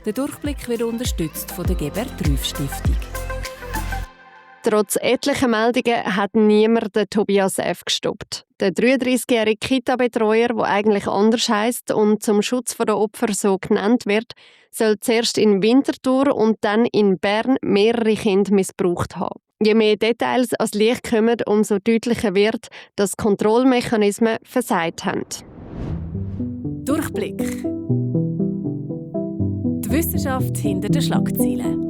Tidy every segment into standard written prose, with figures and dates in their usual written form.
Der Durchblick wird unterstützt von der Geber-Trüff-Stiftung. Trotz etlicher Meldungen hat niemand den Tobias F. gestoppt. Der 33-jährige Kita-Betreuer, der eigentlich anders heisst und zum Schutz der Opfer so genannt wird, soll zuerst in Winterthur und dann in Bern mehrere Kinder missbraucht haben. Je mehr Details ans Licht kommen, umso deutlicher wird, dass Kontrollmechanismen versagt haben. Durchblick. Die Wissenschaft hinter den Schlagzeilen.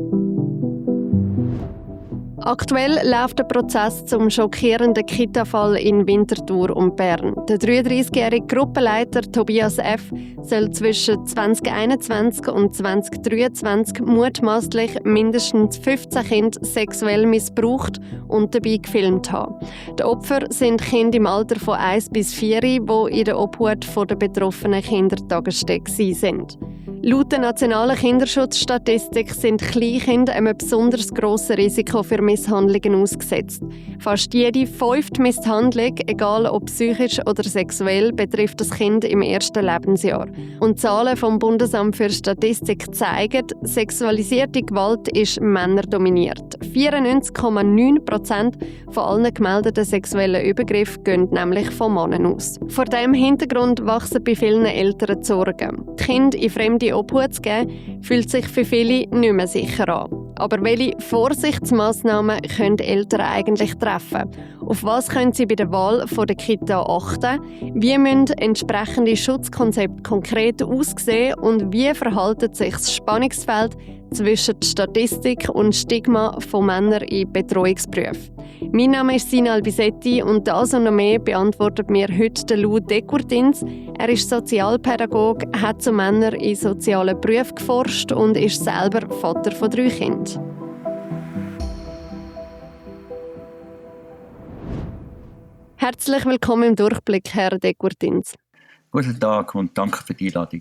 Aktuell läuft der Prozess zum schockierenden Kita-Fall in Winterthur und Bern. Der 33-jährige Gruppenleiter Tobias F. soll zwischen 2021 und 2023 mutmaßlich mindestens 15 Kinder sexuell missbraucht und dabei gefilmt haben. Die Opfer sind Kinder im Alter von 1 bis 4, die in der Obhut der betroffenen Kindertagesstätte waren. Laut der nationalen Kinderschutzstatistik sind Kleinkinder einem besonders grossen Risiko für Misshandlungen ausgesetzt. Fast jede 5. Misshandlung, egal ob psychisch oder sexuell, betrifft das Kind im ersten Lebensjahr. Und Zahlen vom Bundesamt für Statistik zeigen, sexualisierte Gewalt ist männerdominiert. 94,9% von allen gemeldeten sexuellen Übergriffen gehen nämlich von Männern aus. Vor diesem Hintergrund wachsen bei vielen Eltern die Sorgen. Die Kinder in fremde Obhut zu geben, fühlt sich für viele nicht mehr sicher an. Aber welche Vorsichtsmaßnahmen können Eltern eigentlich treffen? Auf was können sie bei der Wahl der Kita achten? Wie müssen entsprechende Schutzkonzepte konkret aussehen? Und wie verhält sich das Spannungsfeld zwischen Statistik und Stigma von Männern in Betreuungsberufen? Mein Name ist Sina Albisetti und das und noch mehr beantwortet mir heute Lou Decourtins. Er ist Sozialpädagoge, hat zu Männern in sozialen Berufen geforscht und ist selber Vater von 3 Kindern. Herzlich willkommen im Durchblick, Herr Decourtins. Guten Tag und danke für die Einladung.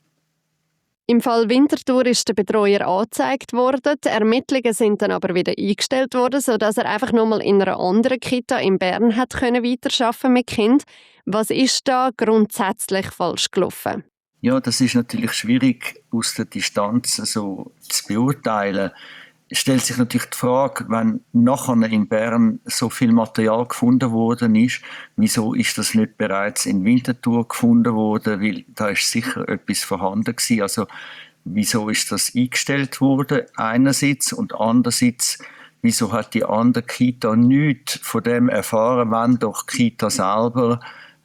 Im Fall Winterthur ist der Betreuer angezeigt worden. Die Ermittlungen sind dann aber wieder eingestellt worden, sodass er einfach nochmal in einer anderen Kita in Bern hat weiterarbeiten mit Kind. Was ist da grundsätzlich falsch gelaufen? Ja, das ist natürlich schwierig aus der Distanz so zu beurteilen. Es stellt sich natürlich die Frage, wenn nachher in Bern so viel Material gefunden worden ist, wieso ist das nicht bereits in Winterthur gefunden worden? Weil da ist sicher etwas vorhanden gewesen. Also wieso ist das eingestellt worden einerseits und andererseits wieso hat die andere Kita nichts von dem erfahren, wenn doch die Kita selber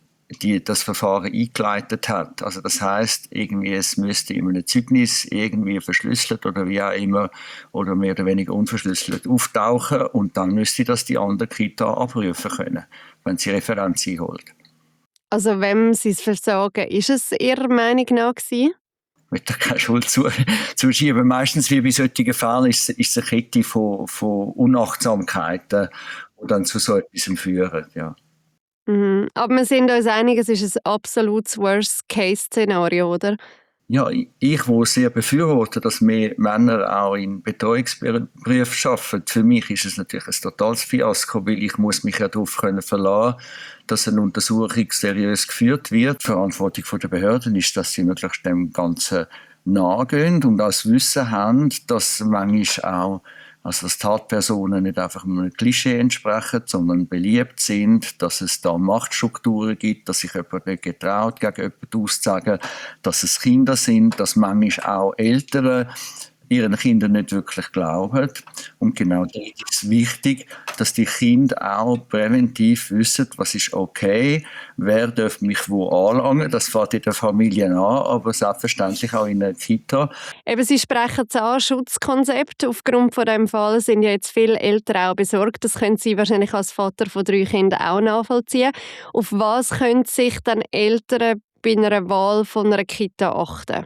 das Verfahren eingeleitet hat. Also das heisst, irgendwie es müsste in einem Zeugnis irgendwie verschlüsselt oder wie auch immer oder mehr oder weniger unverschlüsselt auftauchen und dann müsste das die andere Kita abrufen können, wenn sie Referenz einholt. Also wem Sie es versagen, ist es Ihrer Meinung nach gewesen? Ich will da keine Schuld zuschieben. Meistens wie bei solchen Fällen ist es eine Kette von Unachtsamkeiten, die dann zu so etwas führen. Ja. Mhm. Aber wir sind uns einig, es ist ein absolutes Worst-Case-Szenario, oder? Ja, ich wo sehr befürworte, dass mehr Männer auch in Betreuungsberufen arbeiten. Für mich ist es natürlich ein totales Fiasko, weil ich muss mich ja darauf verlassen, dass eine Untersuchung seriös geführt wird. Die Verantwortung der Behörden ist, dass sie möglichst dem Ganzen nachgehen und das Wissen haben, dass manchmal auch dass Tatpersonen nicht einfach einem Klischee entsprechen, sondern beliebt sind, dass es da Machtstrukturen gibt, dass sich jemand nicht getraut, gegen jemanden auszusagen, dass es Kinder sind, dass manchmal auch Eltern ihren Kindern nicht wirklich glauben. Und genau da ist es wichtig, dass die Kinder auch präventiv wissen, was ist okay, wer darf mich wo anlangen. Das fängt in der Familie an, aber selbstverständlich auch in der Kita. Eben, Sie sprechen es an, Schutzkonzept. Aufgrund von diesem Fall sind ja jetzt viele Eltern auch besorgt. Das können Sie wahrscheinlich als Vater von 3 Kindern auch nachvollziehen. Auf was können sich dann Eltern bei einer Wahl von einer Kita achten?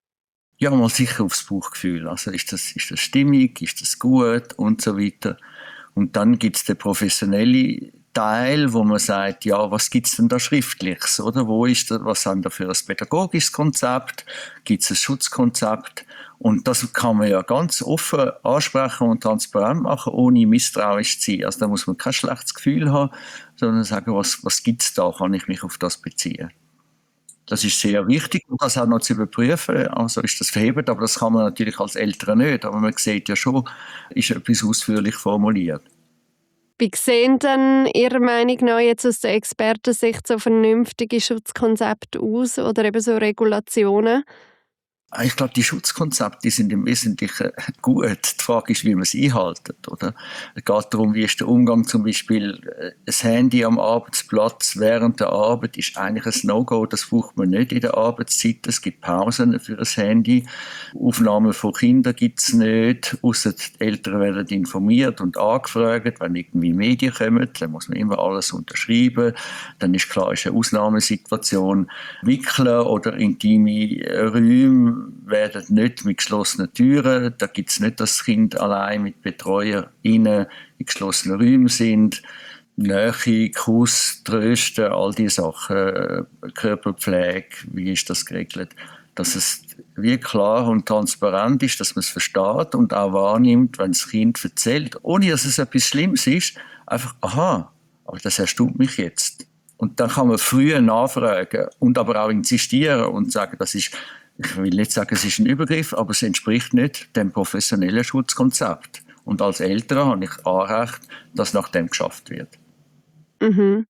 Ja, mal sicher aufs Bauchgefühl. Also ist das stimmig, ist das gut und so weiter. Und dann gibt es den professionellen Teil, wo man sagt, ja, was gibt's denn da Schriftliches, oder? Was haben da für ein pädagogisches Konzept? Gibt's ein Schutzkonzept? Und das kann man ja ganz offen ansprechen und transparent machen, ohne misstrauisch zu sein. Also da muss man kein schlechtes Gefühl haben, sondern sagen, was gibt's da? Kann ich mich auf das beziehen? Das ist sehr wichtig und das auch noch zu überprüfen. Also ist das verhebt, aber das kann man natürlich als Eltern nicht. Aber man sieht ja schon, ist etwas ausführlich formuliert. Wie sehen denn Ihrer Meinung nach jetzt aus der Expertensicht so vernünftige Schutzkonzepte aus oder eben so Regulationen? Ich glaube, die Schutzkonzepte die sind im Wesentlichen gut. Die Frage ist, wie man sie einhält. Oder? Es geht darum, wie ist der Umgang zum Beispiel, das Handy am Arbeitsplatz während der Arbeit ist eigentlich ein No-Go. Das braucht man nicht in der Arbeitszeit. Es gibt Pausen für das Handy. Aufnahmen von Kindern gibt es nicht. Ausser die Eltern werden informiert und angefragt. Wenn irgendwie Medien kommen, dann muss man immer alles unterschreiben. Dann ist klar, ist eine Ausnahmesituation. Wickeln oder intime Räume werden nicht mit geschlossenen Türen. Da gibt es nicht, dass das Kind allein mit Betreuer in geschlossenen Räumen sind. Nähe, Kuss, Trösten, all diese Sachen, Körperpflege, wie ist das geregelt? Dass es wie klar und transparent ist, dass man es versteht und auch wahrnimmt, wenn das Kind erzählt, ohne dass es etwas Schlimmes ist, einfach, aha, aber das erstaunt mich jetzt. Und dann kann man früher nachfragen und aber auch insistieren und sagen, das ist, ich will nicht sagen, es ist ein Übergriff, aber es entspricht nicht dem professionellen Schutzkonzept. Und als Eltern habe ich Anrecht, dass nach dem geschafft wird. Mhm.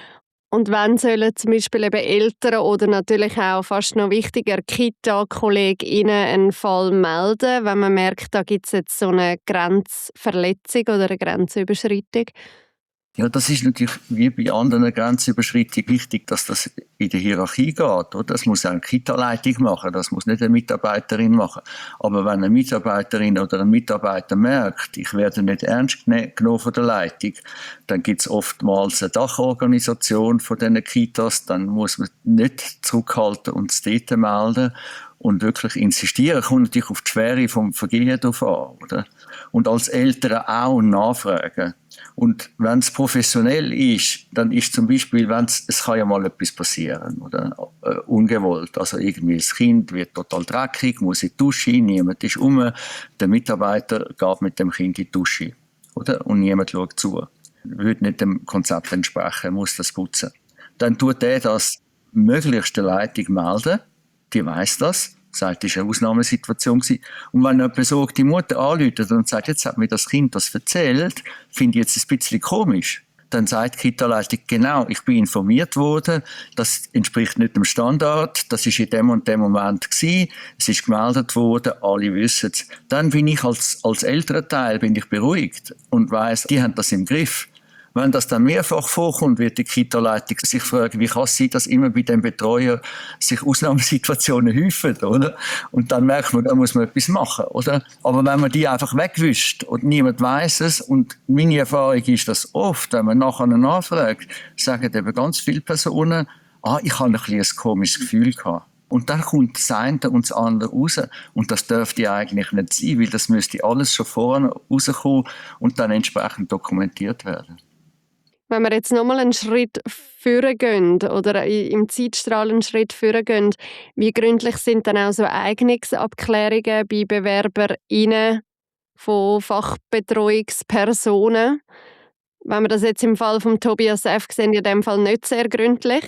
Und wann sollen zum Beispiel eben Eltern oder natürlich auch fast noch wichtiger Kita-KollegInnen einen Fall melden, wenn man merkt, da gibt es jetzt so eine Grenzverletzung oder eine Grenzüberschreitung? Ja, das ist natürlich wie bei anderen Grenzüberschreitungen wichtig, dass das in der Hierarchie geht. Oder? Das muss eine Kita-Leitung machen, das muss nicht eine Mitarbeiterin machen. Aber wenn eine Mitarbeiterin oder ein Mitarbeiter merkt, ich werde nicht ernst genommen von der Leitung, dann gibt es oftmals eine Dachorganisation von diesen Kitas, dann muss man nicht zurückhalten und es dort melden und wirklich insistieren. Kommt natürlich auf die Schwere vom Vergehen drauf an. Oder? Und als Eltern auch nachfragen. Und wenn es professionell ist, dann ist zum Beispiel, es kann ja mal etwas passieren, oder? Ungewollt. Also irgendwie das Kind wird total dreckig, muss in die Dusche, niemand ist der Mitarbeiter geht mit dem Kind in die Dusche, oder? Und niemand schaut zu. Würde nicht dem Konzept entsprechen, muss das putzen. Dann tut er das möglichst der Leitung melden, die weiss das, sagt, es war eine Ausnahmesituation gewesen. Und wenn jemand so die Mutter anruft und sagt, jetzt hat mir das Kind das erzählt, finde ich jetzt ein bisschen komisch. Dann sagt die Kita-Leitung, genau, ich bin informiert worden, das entspricht nicht dem Standard, das ist in dem und dem Moment gewesen, es ist gemeldet worden, alle wissen es. Dann bin ich als Elternteil bin ich beruhigt und weiss, die haben das im Griff. Wenn das dann mehrfach vorkommt, wird die Kita-Leitung sich fragen, wie kann es sein, dass immer bei dem Betreuer sich Ausnahmesituationen häufen, oder? Und dann merkt man, da muss man etwas machen, oder? Aber wenn man die einfach wegwischt und niemand weiss es, und meine Erfahrung ist, dass oft, wenn man nachher nachfragt, sagen eben ganz viele Personen, ich habe ein komisches Gefühl gehabt. Und dann kommt das eine und das andere raus. Und das dürfte eigentlich nicht sein, weil das müsste alles schon vorne rauskommen und dann entsprechend dokumentiert werden. Wenn wir jetzt nochmal einen Schritt vorgehen oder im Zeitstrahl einen Schritt vorgehen, wie gründlich sind dann auch so Eignungsabklärungen bei BewerberInnen von Fachbetreuungspersonen? Wenn wir das jetzt im Fall von Tobias F. sehen, in dem Fall nicht sehr gründlich.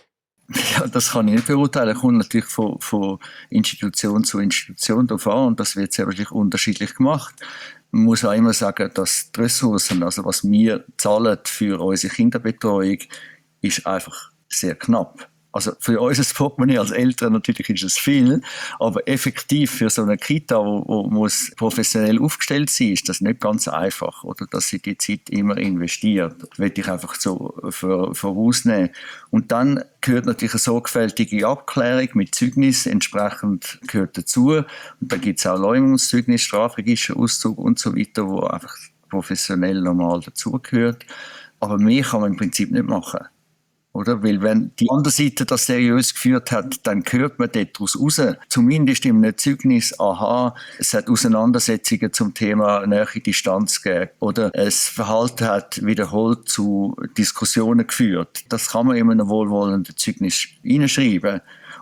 Ja, das kann ich nicht beurteilen. Das kommt natürlich von Institution zu Institution darauf an und das wird sehr wahrscheinlich unterschiedlich gemacht. Man muss auch immer sagen, dass die Ressourcen, also was wir zahlen für unsere Kinderbetreuung, ist einfach sehr knapp. Also für uns als Portemonnaie als Eltern natürlich ist es viel, aber effektiv für so eine Kita, wo muss professionell aufgestellt sein, ist das nicht ganz einfach, oder dass sie die Zeit immer investiert. Das will ich einfach so vorausnehmen. Und dann gehört natürlich eine sorgfältige Abklärung mit Zeugnis, entsprechend gehört dazu. Und da gibt es auch Läumungszeugnis, Strafregisterauszug und so weiter, wo einfach professionell normal dazugehört. Aber mehr kann man im Prinzip nicht machen. Oder? Weil wenn die andere Seite das seriös geführt hat, dann hört man daraus raus, zumindest in einem Zeugnis, es hat Auseinandersetzungen zum Thema Nähe Distanz gegeben oder das Verhalten hat wiederholt zu Diskussionen geführt. Das kann man in einem wohlwollenden Zeugnis hineinschreiben.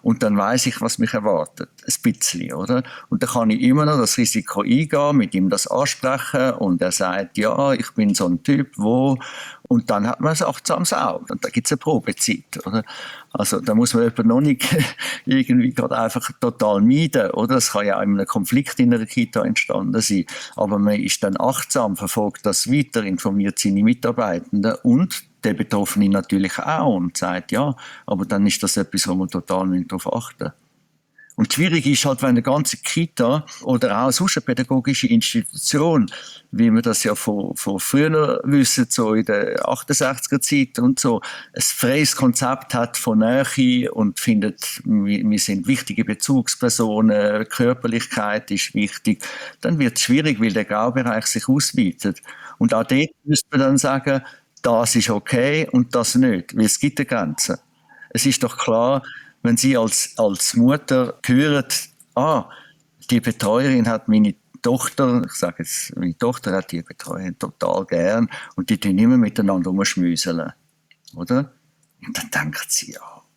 Und dann weiß ich, was mich erwartet. Ein bisschen, oder? Und dann kann ich immer noch das Risiko eingehen, mit ihm das ansprechen und er sagt, ja, ich bin so ein Typ, wo... Und dann hat man ein achtsames Auge. Und da gibt es eine Probezeit, oder? Also da muss man jemanden noch nicht irgendwie gerade einfach total meiden, oder? Es kann ja auch in einem Konflikt in einer Kita entstanden sein. Aber man ist dann achtsam, verfolgt das weiter, informiert seine Mitarbeitenden und der Betroffene natürlich auch und sagt, ja, aber dann ist das etwas, wo man total darauf achten muss. Und schwierig ist halt, wenn eine ganze Kita oder auch sonst eine pädagogische Institution, wie wir das ja von früher wissen, so in der 68er Zeit und so, ein freies Konzept hat von Nähe und findet, wir sind wichtige Bezugspersonen, Körperlichkeit ist wichtig, dann wird es schwierig, weil der Graubereich sich ausweitet. Und auch dort müsste man dann sagen, das ist okay und das nicht, weil es gibt eine Grenze. Es ist doch klar, wenn Sie als Mutter hören, die Betreuerin hat meine Tochter, ich sage jetzt, meine Tochter hat die Betreuerin total gern und die tun immer miteinander rumschmüseln, oder? Und dann denkt sie, ja,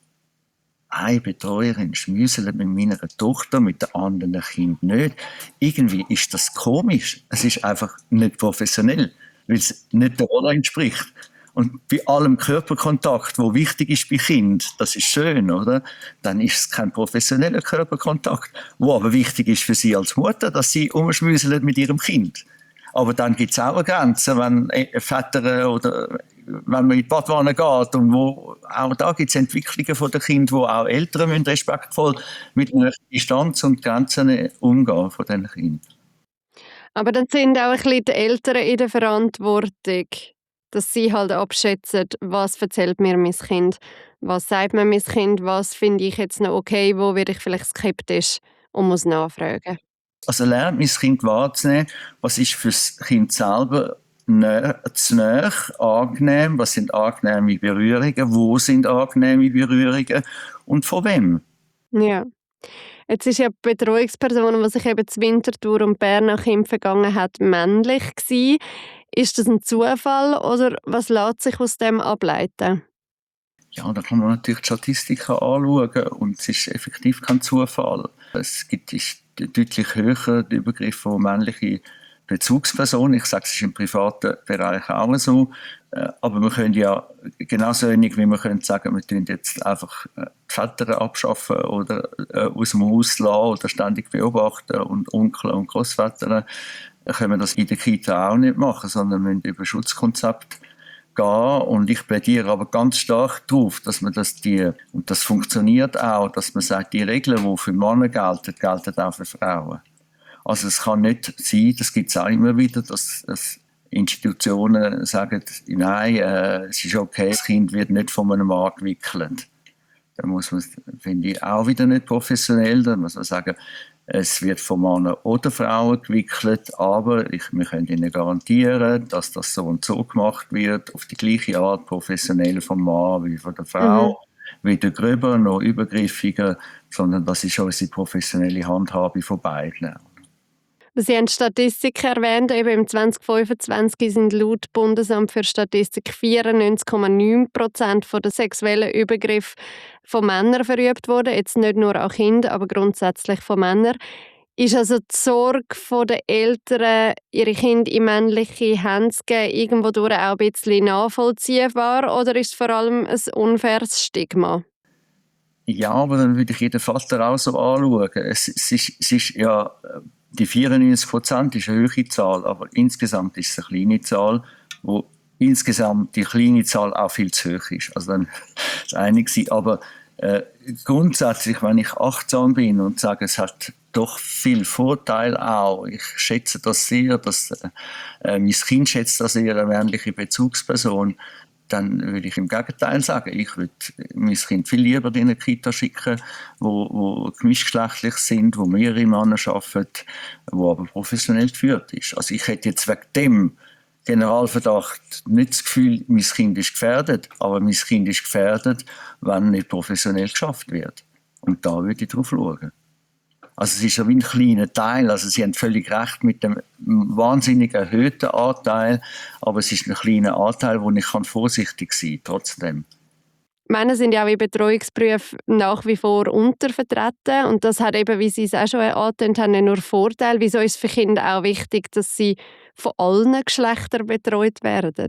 eine Betreuerin schmüselt mit meiner Tochter, mit den anderen Kindern nicht. Irgendwie ist das komisch. Es ist einfach nicht professionell, weil es nicht der Rolle entspricht. Und bei allem Körperkontakt, wo wichtig ist bei Kind, das ist schön, oder? Dann ist es kein professioneller Körperkontakt, wo aber wichtig ist für sie als Mutter, dass sie umschmüselt mit ihrem Kind. Aber dann gibt es auch eine Grenze, wenn Väter oder wenn man in die Badwanne geht und wo auch da gibt es Entwicklungen von den Kindern, wo auch Eltern müssen respektvoll mit einer Distanz und Grenzen umgehen von diesen Kindern. Aber dann sind auch ein bisschen die Eltern in der Verantwortung, dass sie halt abschätzen, was erzählt mir mein Kind, was sagt mir mein Kind, was finde ich jetzt noch okay, wo werde ich vielleicht skeptisch und muss nachfragen. Also lernt mein Kind wahrzunehmen, was ist für das Kind selber zu nahe, angenehm, was sind angenehme Berührungen, wo sind angenehme Berührungen und von wem. Ja. Jetzt ist ja die Betreuungsperson, die sich eben zu Winterthur und Bern nach Kind vergangen hat, männlich gewesen. Ist das ein Zufall oder was lässt sich aus dem ableiten? Ja, da kann man natürlich die Statistiken anschauen und es ist effektiv kein Zufall. Es gibt deutlich höher die Übergriffe von männlichen Bezugspersonen. Ich sage, es ist im privaten Bereich auch so. Aber wir können ja genauso wenig, wie wir können sagen, wir tun jetzt einfach die Väter abschaffen oder aus dem Haus lassen oder ständig beobachten und Onkel und Großväter können wir das in der Kita auch nicht machen, sondern wir müssen über Schutzkonzept gehen. Und ich plädiere aber ganz stark darauf, dass man und das funktioniert auch, dass man sagt, die Regeln, die für Männer gelten, gelten auch für Frauen. Also es kann nicht sein, das gibt es auch immer wieder, dass Institutionen sagen, nein, es ist okay, das Kind wird nicht von einem Mann gewickelt. Da muss man, finde ich, auch wieder nicht professionell, da muss man sagen, es wird von Männern oder Frauen gewickelt, aber wir können ihnen garantieren, dass das so und so gemacht wird, auf die gleiche Art professionell vom Mann wie von der Frau, weder gröber noch übergriffiger, sondern das ist unsere professionelle Handhabung von beiden. Sie haben Statistiken erwähnt, eben im 2025 sind laut Bundesamt für Statistik 94,9% der sexuellen Übergriffe von Männern verübt worden. Jetzt nicht nur an Kinder, aber grundsätzlich von Männern. Ist also die Sorge der Eltern, ihre Kinder in männliche Hände zu geben, irgendwo durch auch ein bisschen nachvollziehbar oder ist es vor allem ein unfaires Stigma? Ja, aber dann würde ich jeden Vater auch so anschauen. Es ist ja, die 94% ist eine hohe Zahl, aber insgesamt ist es eine kleine Zahl, wo insgesamt die kleine Zahl auch viel zu hoch ist. Also dann ist einig sein. Aber grundsätzlich, wenn ich achtsam bin und sage, es hat doch viel Vorteil auch. Ich schätze das sehr, mein Kind schätzt das sehr, eine männliche Bezugsperson. Dann würde ich im Gegenteil sagen, ich würde mein Kind viel lieber in eine Kita schicken, wo gemischtgeschlechtlich sind, wo mehrere Männer arbeiten, wo aber professionell geführt ist. Also ich hätte jetzt wegen dem Generalverdacht nicht das Gefühl, mein Kind ist gefährdet, aber mein Kind ist gefährdet, wenn nicht professionell geschafft wird. Und da würde ich drauf schauen. Also es ist ja wie ein kleiner Teil, also Sie haben völlig recht mit dem wahnsinnig erhöhten Anteil, aber es ist ein kleiner Anteil, wo ich vorsichtig sein kann, trotzdem. Männer sind ja auch in Betreuungsberufen nach wie vor untervertreten und das hat eben, wie Sie es auch schon angetönt haben, nicht nur Vorteile. Wieso ist es für Kinder auch wichtig, dass sie von allen Geschlechtern betreut werden?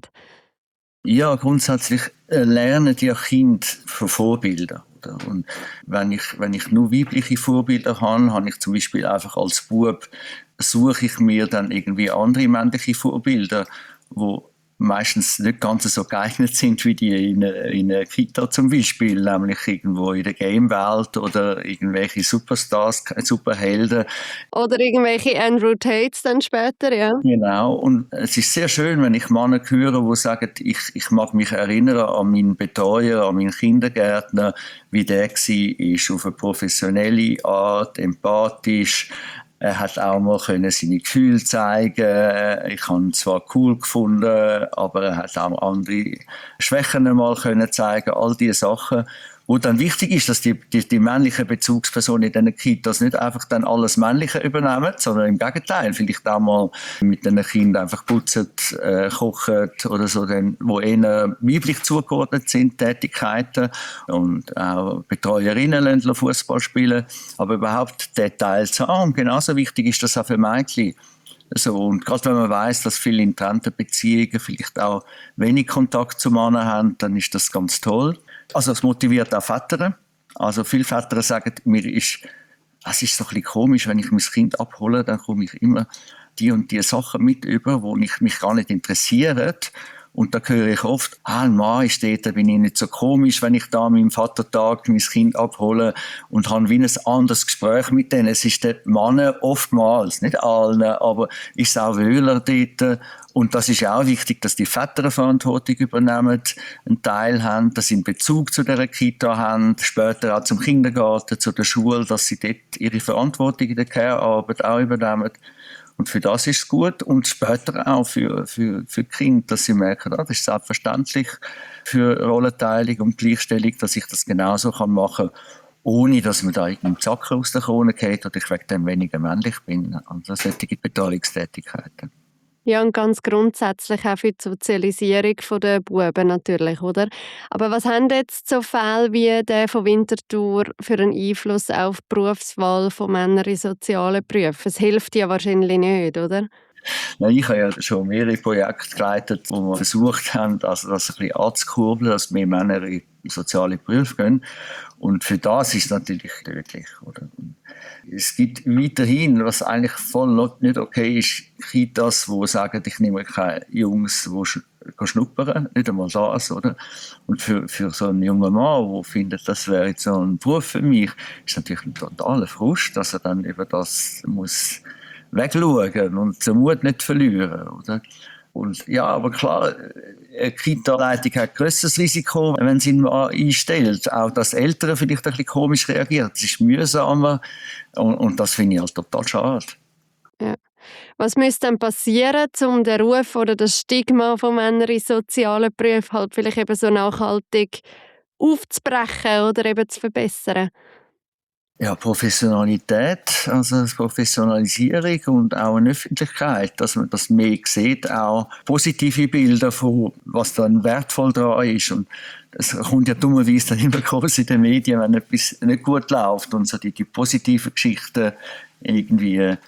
Ja, grundsätzlich lernen die Kinder von Vorbildern. Und wenn ich nur weibliche Vorbilder habe ich zum Beispiel einfach als Bub, suche ich mir dann irgendwie andere männliche Vorbilder, die meistens nicht ganz so geeignet sind wie die in einer Kita zum Beispiel, nämlich irgendwo in der Game-Welt oder irgendwelche Superstars, Superhelden. Oder irgendwelche Andrew Tates dann später, ja. Genau, und es ist sehr schön, wenn ich Männer höre, die sagen, ich mag mich erinnern an meinen Betreuer, an meinen Kindergärtner, wie der war, auf eine professionelle Art, empathisch. Er hat auch mal seine Gefühle zeigen. Ich habe ihn zwar cool gefunden, aber er hat auch andere Schwächen mal zeigen. All diese Sachen. Wo dann wichtig ist, dass die männlichen Bezugspersonen in diesen Kitas nicht einfach dann alles Männliche übernehmen, sondern im Gegenteil, vielleicht auch mal mit den Kindern einfach putzen, kochen oder so, wo eher weiblich zugeordnet sind, Tätigkeiten. Und auch Betreuerinnen lassen Fußball spielen. Aber überhaupt den Teil zu haben. Genauso wichtig ist das auch für Mädchen. So, und gerade wenn man weiss, dass viele in getrennten Beziehungen vielleicht auch wenig Kontakt zu Männern haben, dann ist das ganz toll. Also es motiviert auch Väter. Also viele Väter sagen, es ist so ein bisschen komisch, wenn ich mein Kind abhole, dann komme ich immer die und die Sachen mit über, die mich gar nicht interessieren. Und da höre ich oft, ein Mann ist dort, da bin ich nicht so komisch, wenn ich da an meinem Vatertag mein Kind abhole und habe wie ein anderes Gespräch mit denen. Es ist der Mann oftmals, nicht allen, aber ist auch wohler dort. Und das ist auch wichtig, dass die Väter eine Verantwortung übernehmen, einen Teil haben, dass sie einen Bezug zu dieser Kita haben, später auch zum Kindergarten, zu der Schule, dass sie dort ihre Verantwortung in der Care-Arbeit auch übernehmen. Und für das ist es gut und später auch für die Kinder, dass sie merken, das ist selbstverständlich für Rollenteilung und Gleichstellung, dass ich das genauso machen kann, ohne dass man da irgendwie im Zacken aus der Krone geht oder ich wegen dem weniger männlich bin. Also solche Betreuungstätigkeiten. Ja, und ganz grundsätzlich auch für die Sozialisierung der Buben natürlich, oder? Aber was haben jetzt so Fälle wie der von Winterthur für einen Einfluss auf die Berufswahl von Männern in sozialen Berufen? Es hilft ja wahrscheinlich nicht, oder? Nein, ich habe ja schon mehrere Projekte geleitet, wo wir versucht haben, also das ein bisschen anzukurbeln, dass mehr Männer in soziale Berufe gehen. Und für das ist es natürlich tödlich. Oder? Es gibt weiterhin, was eigentlich voll nicht okay ist, Kitas, die sagen, ich nehme keine Jungs, die schnuppern, nicht einmal das. Oder? Und für so einen jungen Mann, der findet, das wäre jetzt so ein Beruf für mich, ist natürlich ein totaler Frust, dass er dann über das muss wegschauen und den Mut nicht verlieren. Oder? Und ja, aber klar, eine Kita-Leitung hat ein grösseres Risiko, wenn sie ihn einstellt. Auch dass Eltern vielleicht ein bisschen komisch reagieren. Das ist mühsamer und das finde ich halt total schade. Ja. Was müsste dann passieren, um den Ruf oder das Stigma von Männern in sozialen Berufen halt vielleicht eben so nachhaltig aufzubrechen oder eben zu verbessern? Ja, Professionalität, also Professionalisierung und auch eine Öffentlichkeit, dass man das mehr sieht, auch positive Bilder von, was dann wertvoll daran ist. Und es kommt ja dummerweise dann immer groß in den Medien, wenn etwas nicht gut läuft und so die positiven Geschichten irgendwie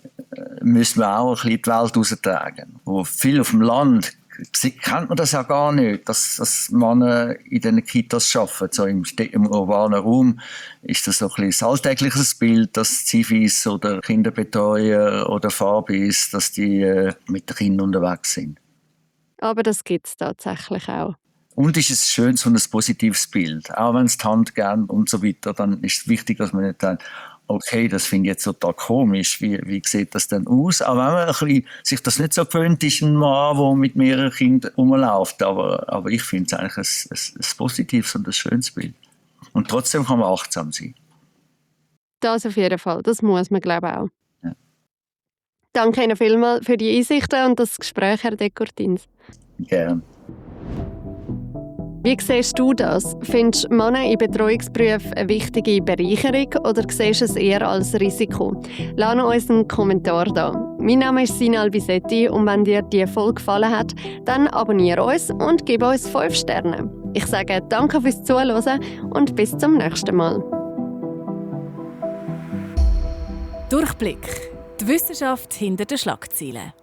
müssen wir auch ein bisschen in die Welt raustragen. Wo viel auf dem Land kennt man das ja gar nicht, dass Männer in diesen Kitas arbeiten. So im urbanen Raum ist das so ein bisschen ein alltägliches Bild, dass Zivis oder Kinderbetreuer oder Fabis, dass die mit den Kindern unterwegs sind. Aber das gibt es tatsächlich auch. Und ist es schön, so ein positives Bild. Auch wenn es die Hand gern und so weiter, dann ist es wichtig, dass man nicht sagt, okay, das finde ich jetzt total komisch, wie sieht das denn aus? Aber wenn man ein bisschen sich das nicht so gewöhnt ist, ein Mann, der mit mehreren Kindern rumläuft, aber ich finde es eigentlich ein positives und ein schönes Bild. Und trotzdem kann man achtsam sein. Das auf jeden Fall, das muss man, glaube ich, auch. Ja. Danke Ihnen vielmals für die Einsichten und das Gespräch, Herr de Courtins. Gerne. Wie siehst du das? Findest du Männer in Betreuungsberufen eine wichtige Bereicherung oder siehst du es eher als Risiko? Lass uns einen Kommentar da. Mein Name ist Sina Albisetti und wenn dir die Folge gefallen hat, dann abonniere uns und gib uns 5 Sterne. Ich sage danke fürs Zuhören und bis zum nächsten Mal. Durchblick. Die Wissenschaft hinter den Schlagzeilen.